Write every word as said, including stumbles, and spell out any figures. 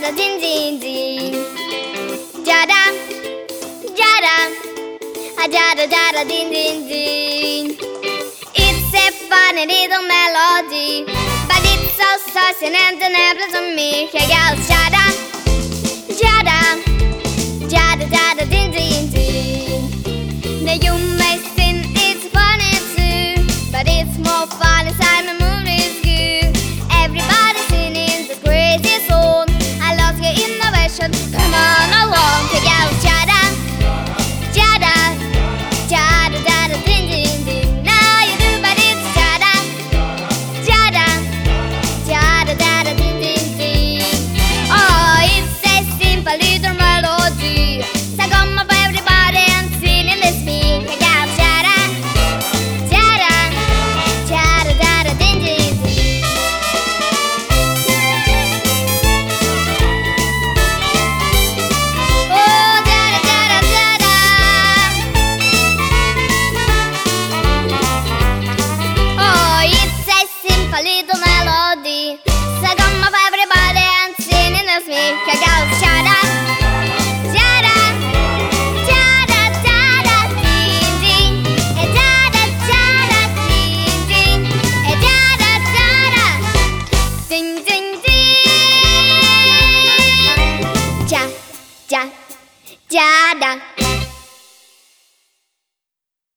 jada din din din. Jada, jada, a jada jada din din din. It's a funny little melody, but it's so saucy and never to me. Hey girl, jada, jada, jada jada din din din. 내